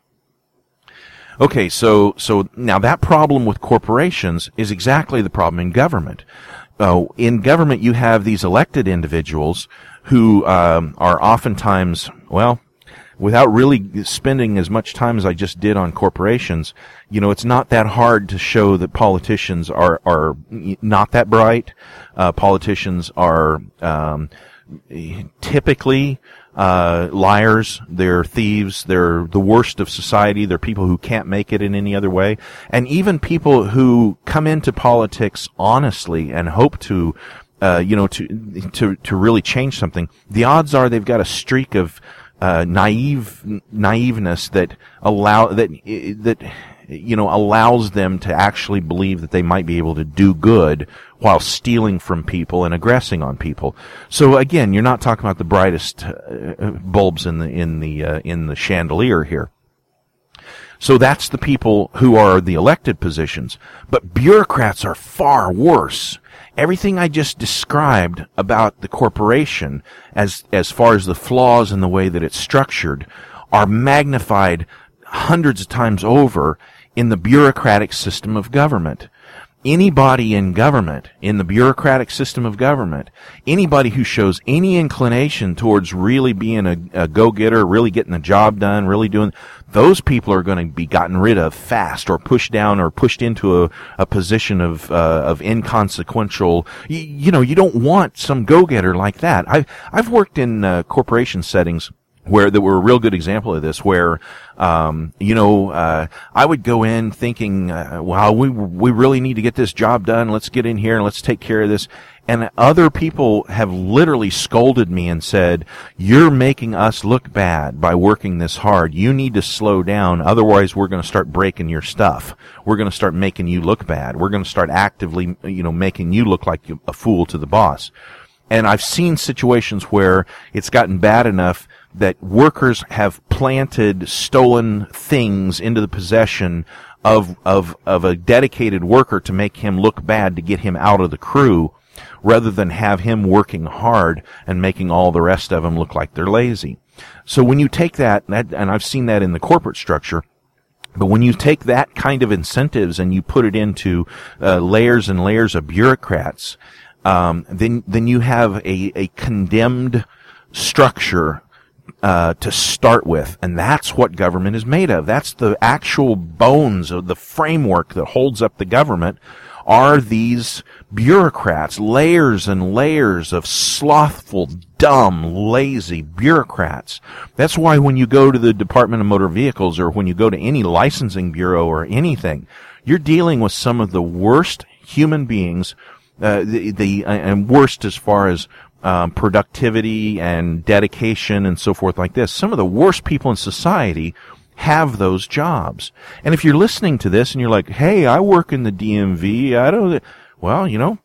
Okay, so, so now that problem with corporations is exactly the problem in government. Uh, in government, you have these elected individuals who um, are oftentimes, well, without really spending as much time as I just did on corporations, you know, it's not that hard to show that politicians are are not that bright. Uh, politicians are um, typically uh, liars. They're thieves. They're the worst of society. They're people who can't make it in any other way. And even people who come into politics honestly and hope to, uh, you know, to to to really change something, the odds are they've got a streak of Uh, naive, naiveness that allow, that, that you know, allows them to actually believe that they might be able to do good while stealing from people and aggressing on people. So again, you're not talking about the brightest uh, bulbs in the in the uh, in the chandelier here. So that's the people who are the elected positions. But bureaucrats are far worse. Everything I just described about the corporation, as as far as the flaws in the way that it's structured, are magnified hundreds of times over in the bureaucratic system of government. Anybody in government, in the bureaucratic system of government, anybody who shows any inclination towards really being a, a go-getter, really getting the job done, really doing, those people are going to be gotten rid of fast or pushed down or pushed into a, a position of, uh, of inconsequential, you, you know, you don't want some go-getter like that. I've, I've worked in uh, corporation settings where that were a real good example of this, where, um, you know, uh, I would go in thinking, uh, wow, we, we really need to get this job done. Let's get in here and let's take care of this. And other people have literally scolded me and said, you're making us look bad by working this hard. You need to slow down. Otherwise, we're going to start breaking your stuff. We're going to start making you look bad. We're going to start actively, you know, making you look like a fool to the boss. And I've seen situations where it's gotten bad enough that workers have planted stolen things into the possession of, of, of a dedicated worker to make him look bad, to get him out of the crew, rather than have him working hard and making all the rest of them look like they're lazy. So when you take that, and I've seen that in the corporate structure, but when you take that kind of incentives and you put it into uh, layers and layers of bureaucrats, um, then then you have a, a condemned structure uh to start with, and that's what government is made of. That's the actual bones of the framework that holds up the government, are these bureaucrats, layers and layers of slothful, dumb, lazy bureaucrats. That's why when you go to the Department of Motor Vehicles, or when you go to any licensing bureau or anything, you're dealing with some of the worst human beings, uh, the, the uh, and worst as far as Um, productivity and dedication and so forth like this. Some of the worst people in society have those jobs. And if you're listening to this and you're like, hey, I work in the D M V, I don't, well, you know,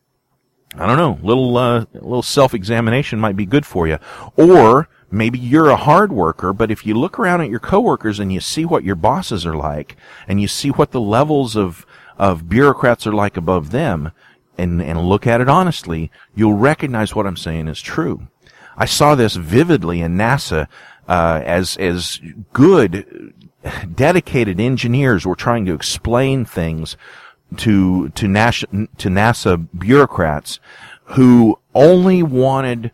I don't know, little, uh, little self-examination might be good for you. Or maybe you're a hard worker, but if you look around at your coworkers and you see what your bosses are like, and you see what the levels of, of bureaucrats are like above them, and, and look at it honestly, you'll recognize what I'm saying is true. I saw this vividly in NASA, uh, as, as good, dedicated engineers were trying to explain things to, to NASA, to NASA bureaucrats who only wanted,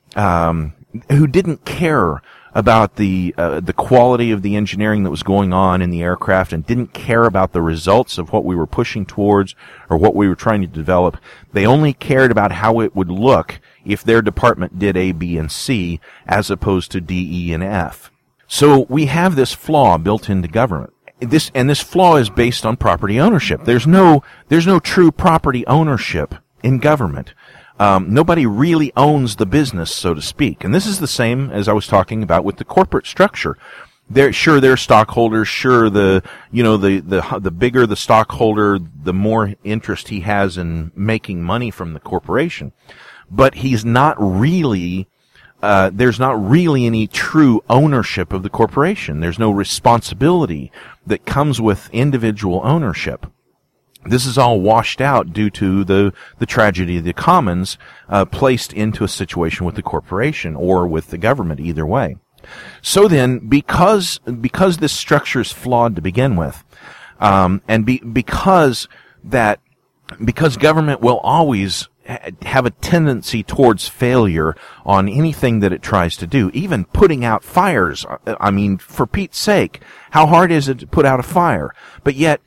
um, who didn't care about the uh, the quality of the engineering that was going on in the aircraft, and didn't care about the results of what we were pushing towards or what we were trying to develop. They only cared about how it would look if their department did A, B, and C, as opposed to D, E, and F. So we have this flaw built into government. This and this flaw is based on property ownership. There's no there's no true property ownership in government. Um, nobody really owns the business, so to speak. And this is the same as I was talking about with the corporate structure. They're, sure, they're stockholders. Sure, the, you know, the, the, the bigger the stockholder, the more interest he has in making money from the corporation. But he's not really, uh, there's not really any true ownership of the corporation. There's no responsibility that comes with individual ownership. This is all washed out due to the, the tragedy of the commons, uh, placed into a situation with the corporation or with the government, either way. So then, because, because this structure is flawed to begin with, um, and be, because that, because government will always ha- have a tendency towards failure on anything that it tries to do, even putting out fires. I mean, for Pete's sake, how hard is it to put out a fire? But yet,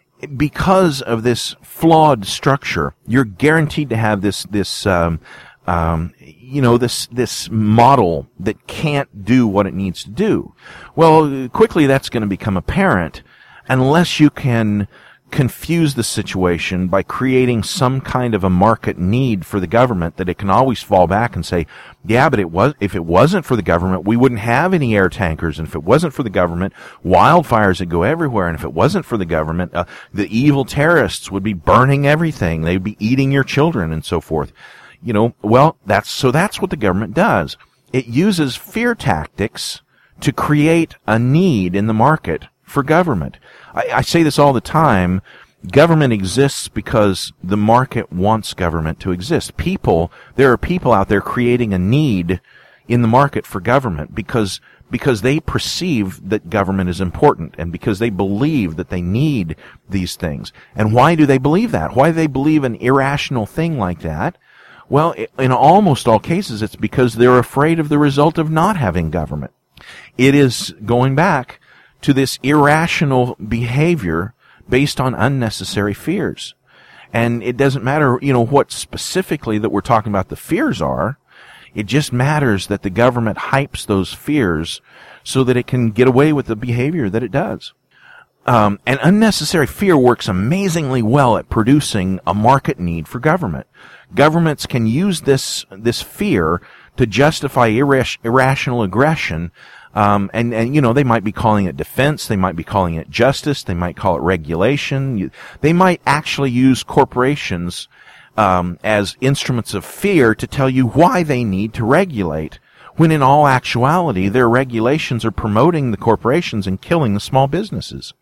because of this flawed structure, you're guaranteed to have this, this, um, um, you know, this, this model that can't do what it needs to do. Well, quickly that's going to become apparent unless you can confuse the situation by creating some kind of a market need for the government that it can always fall back and say, yeah, but it was, if it wasn't for the government, we wouldn't have any air tankers. And if it wasn't for the government, wildfires would go everywhere. And if it wasn't for the government, uh, the evil terrorists would be burning everything. They'd be eating your children and so forth. You know, well, that's, so that's what the government does. It uses fear tactics to create a need in the market for government. I, I say this all the time. Government exists because the market wants government to exist. People, there are people out there creating a need in the market for government because, because they perceive that government is important and because they believe that they need these things. And why do they believe that? Why do they believe an irrational thing like that? Well, in almost all cases, it's because they're afraid of the result of not having government. It is going back to this irrational behavior based on unnecessary fears. And it doesn't matter, you know, what specifically that we're talking about the fears are. It just matters that the government hypes those fears so that it can get away with the behavior that it does. Um, and unnecessary fear works amazingly well at producing a market need for government. Governments can use this, this fear to justify irras- irrational aggression. Um, and, and, you know, they might be calling it defense. They might be calling it justice. They might call it regulation. They might actually use corporations, um, as instruments of fear to tell you why they need to regulate, when in all actuality, their regulations are promoting the corporations and killing the small businesses.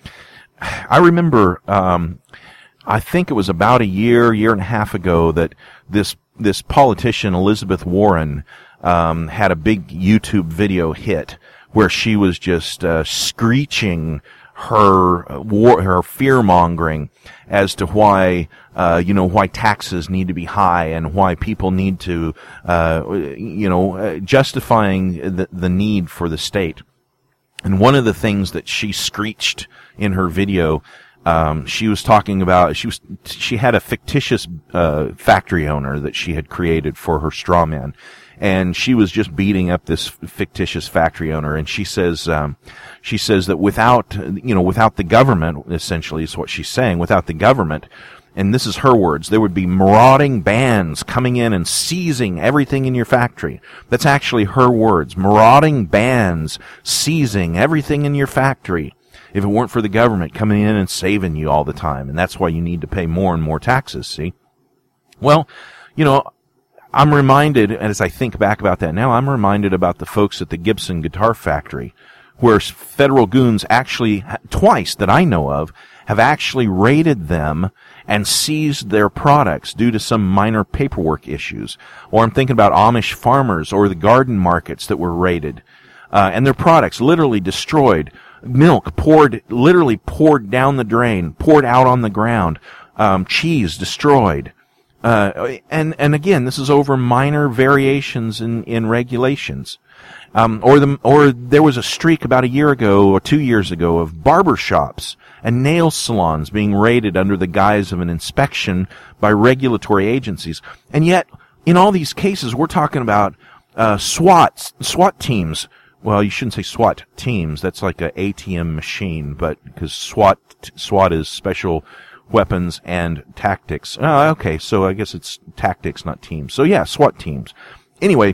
I remember, um, I think it was about a year, year and a half ago that this, this politician, Elizabeth Warren, um, had a big YouTube video hit where she was just, uh, screeching her, uh, war, her fear-mongering as to why, uh, you know, why taxes need to be high and why people need to, uh, you know, uh, justifying the, the need for the state. And one of the things that she screeched in her video, um, she was talking about, she was, she had a fictitious, uh, factory owner that she had created for her straw man. And she was just beating up this fictitious factory owner. And she says, um, she says that without, you know, without the government, essentially is what she's saying, without the government, and this is her words, there would be marauding bands coming in and seizing everything in your factory. That's actually her words. Marauding bands seizing everything in your factory. If it weren't for the government coming in and saving you all the time. And that's why you need to pay more and more taxes, see? Well, you know, I'm reminded, as I think back about that now, I'm reminded about the folks at the Gibson Guitar Factory, where federal goons actually, twice that I know of, have actually raided them and seized their products due to some minor paperwork issues. Or I'm thinking about Amish farmers or the garden markets that were raided, uh, and their products literally destroyed. Milk poured, literally poured down the drain, poured out on the ground. Um, cheese destroyed. Uh, and, and again, this is over minor variations in, in regulations. Um, or the, or there was a streak about a year ago or two years ago of barber shops and nail salons being raided under the guise of an inspection by regulatory agencies. And yet, in all these cases, we're talking about, uh, SWAT, SWAT teams. Well, you shouldn't say SWAT teams. That's like a A T M machine, but because SWAT, SWAT is special weapons and tactics. Oh, okay, so I guess it's tactics, not teams. So yeah, SWAT teams. Anyway,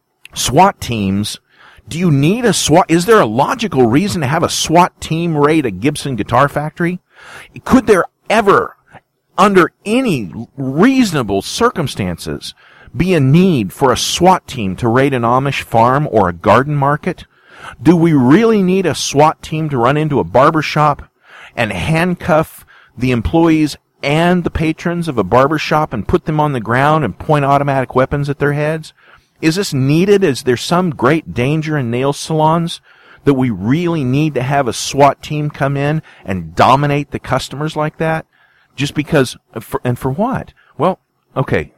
SWAT teams, do you need a SWAT? Is there a logical reason to have a SWAT team raid a Gibson Guitar Factory? Could there ever, under any reasonable circumstances, be a need for a SWAT team to raid an Amish farm or a garden market? Do we really need a SWAT team to run into a barber shop and handcuff the employees and the patrons of a barber shop and put them on the ground and point automatic weapons at their heads? Is this needed? Is there some great danger in nail salons that we really need to have a SWAT team come in and dominate the customers like that? Just because, for, and for what? Well, okay,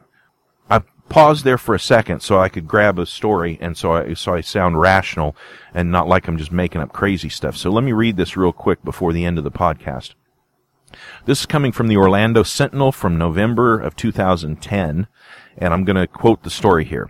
I paused there for a second so I could grab a story and so I, so I sound rational and not like I'm just making up crazy stuff. So let me read this real quick before the end of the podcast. This is coming from the Orlando Sentinel from November of two thousand ten, and I'm going to quote the story here.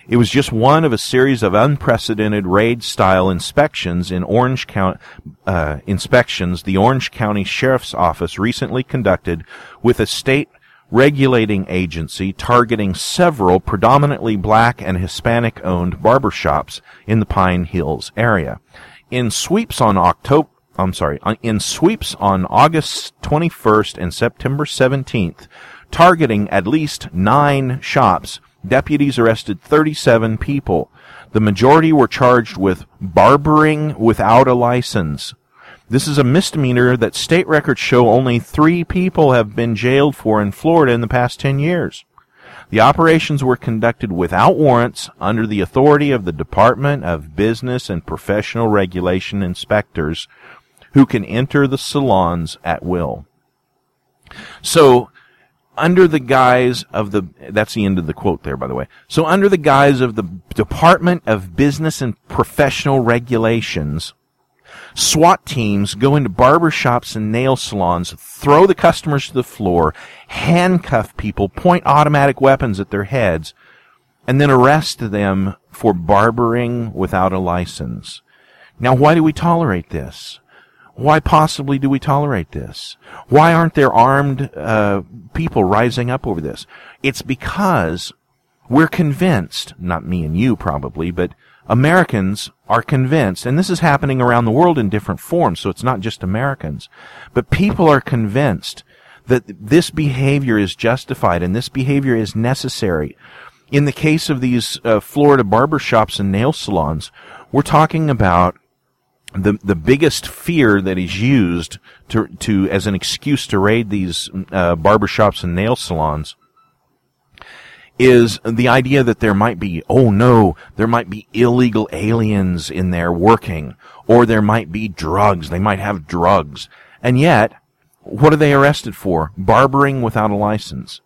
It was just one of a series of unprecedented raid-style inspections in Orange County, uh, inspections the Orange County Sheriff's Office recently conducted with a state regulating agency targeting several predominantly black and Hispanic-owned barbershops in the Pine Hills area. In sweeps on October, I'm sorry, in sweeps on August twenty-first and September seventeenth, targeting at least nine shops, deputies arrested thirty-seven people. The majority were charged with barbering without a license. This is a misdemeanor that state records show only three people have been jailed for in Florida in the past ten years. The operations were conducted without warrants under the authority of the Department of Business and Professional Regulation inspectors who can enter the salons at will. So, under the guise of the, that's the end of the quote there, by the way. So under the guise of the Department of Business and Professional Regulations, SWAT teams go into barbershops and nail salons, throw the customers to the floor, handcuff people, point automatic weapons at their heads, and then arrest them for barbering without a license. Now, why do we tolerate this? Why possibly do we tolerate this? Why aren't there armed uh, people rising up over this? It's because we're convinced, not me and you probably, but Americans are convinced, and this is happening around the world in different forms, so it's not just Americans, but people are convinced that this behavior is justified and this behavior is necessary. In the case of these uh, Florida barbershops and nail salons, we're talking about The the biggest fear that is used to to as an excuse to raid these uh, barbershops and nail salons is the idea that there might be, oh no, there might be illegal aliens in there working, or there might be drugs, they might have drugs. And yet, what are they arrested for? Barbering without a license.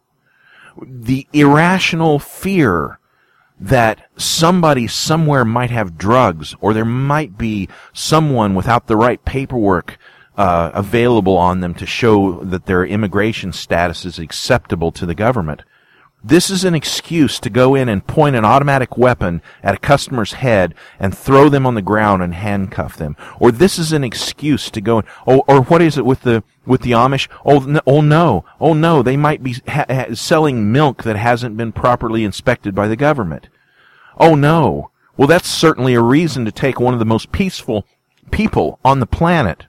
The irrational fear that somebody somewhere might have drugs, or there might be someone without the right paperwork uh, available on them to show that their immigration status is acceptable to the government. This is an excuse to go in and point an automatic weapon at a customer's head and throw them on the ground and handcuff them. Or this is an excuse to go in, oh, or what is it with the with the Amish? Oh, no, oh no, oh no, they might be ha- ha- selling milk that hasn't been properly inspected by the government. Oh no, well that's certainly a reason to take one of the most peaceful people on the planet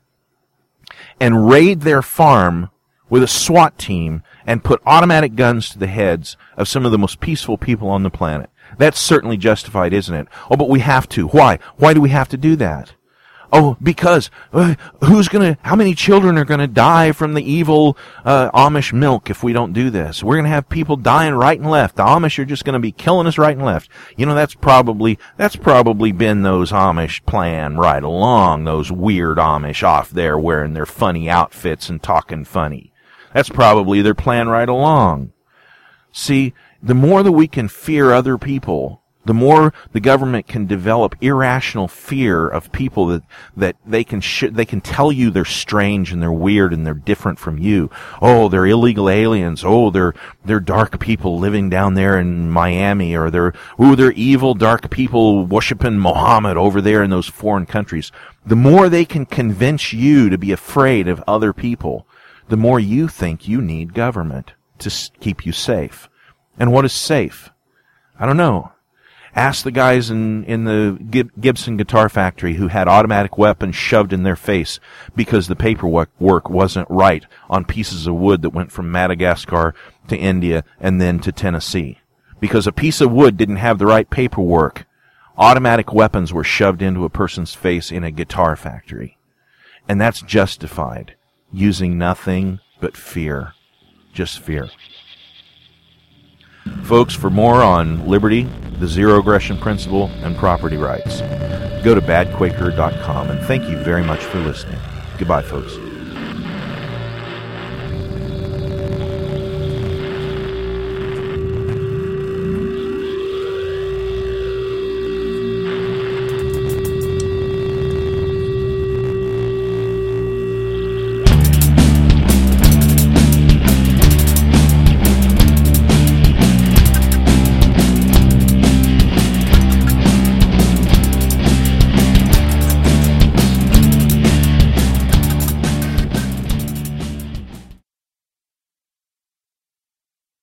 and raid their farm with a SWAT team and put automatic guns to the heads of some of the most peaceful people on the planet. That's certainly justified, isn't it? Oh, but we have to. Why? Why do we have to do that? Oh, because uh, who's gonna, how many children are gonna die from the evil uh, Amish milk if we don't do this? We're gonna have people dying right and left. The Amish are just gonna be killing us right and left. You know, that's probably, that's probably been those Amish plan right along, those weird Amish off there wearing their funny outfits and talking funny. That's probably their plan right along. See, the more that we can fear other people, the more the government can develop irrational fear of people that, that they can sh- they can tell you they're strange and they're weird and they're different from you. Oh, they're illegal aliens. Oh, they're they're dark people living down there in Miami, or they're ooh, they're evil dark people worshiping Muhammad over there in those foreign countries. The more they can convince you to be afraid of other people, the more you think you need government to s- keep you safe. And what is safe? I don't know. Ask the guys in, in the Gib- Gibson Guitar Factory who had automatic weapons shoved in their face because the paperwork work wasn't right on pieces of wood that went from Madagascar to India and then to Tennessee. Because a piece of wood didn't have the right paperwork, automatic weapons were shoved into a person's face in a guitar factory. And that's justified, using nothing but fear. Just fear. Folks, for more on liberty, the zero aggression principle, and property rights, go to bad quaker dot com, and thank you very much for listening. Goodbye, folks.